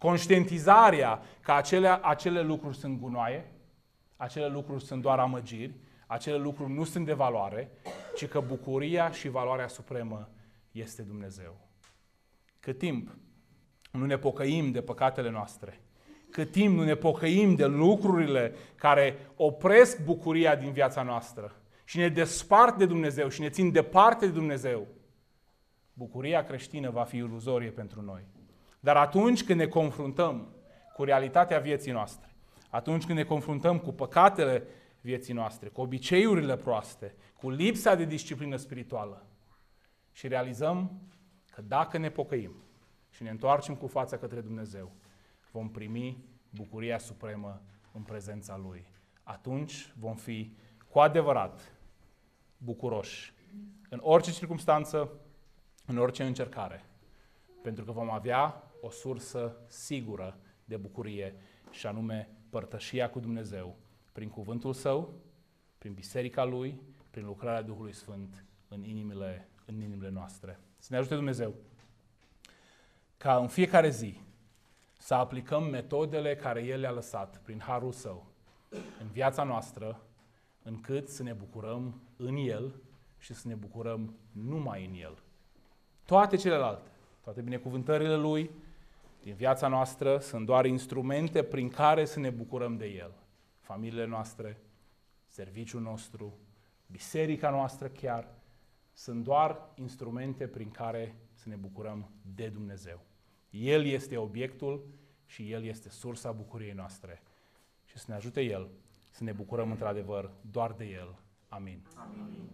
Conștientizarea că acele, acele lucruri sunt gunoaie, acele lucruri sunt doar amăgiri, acele lucruri nu sunt de valoare, ci că bucuria și valoarea supremă este Dumnezeu. Cât timp nu ne pocăim de păcatele noastre, cât timp nu ne pocăim de lucrurile care opresc bucuria din viața noastră și ne despart de Dumnezeu și ne țin departe de Dumnezeu, bucuria creștină va fi iluzorie pentru noi. Dar atunci când ne confruntăm cu realitatea vieții noastre, atunci când ne confruntăm cu păcatele vieții noastre, cu obiceiurile proaste, cu lipsa de disciplină spirituală și realizăm că dacă ne pocăim și ne întoarcem cu fața către Dumnezeu, vom primi bucuria supremă în prezența Lui. Atunci vom fi cu adevărat bucuroși în orice circumstanță, în orice încercare, pentru că vom avea o sursă sigură de bucurie și anume părtășia cu Dumnezeu prin cuvântul Său, prin biserica Lui, prin lucrarea Duhului Sfânt în inimile, în inimile noastre. Să ne ajute Dumnezeu ca în fiecare zi să aplicăm metodele care El le-a lăsat prin harul Său în viața noastră, încât să ne bucurăm în El și să ne bucurăm numai în El. Toate celelalte, toate binecuvântările Lui din viața noastră sunt doar instrumente prin care să ne bucurăm de El. Familiile noastre, serviciul nostru, biserica noastră chiar, sunt doar instrumente prin care să ne bucurăm de Dumnezeu. El este obiectul și El este sursa bucuriei noastre. Și să ne ajute El să ne bucurăm într-adevăr doar de El. Amin. Amin.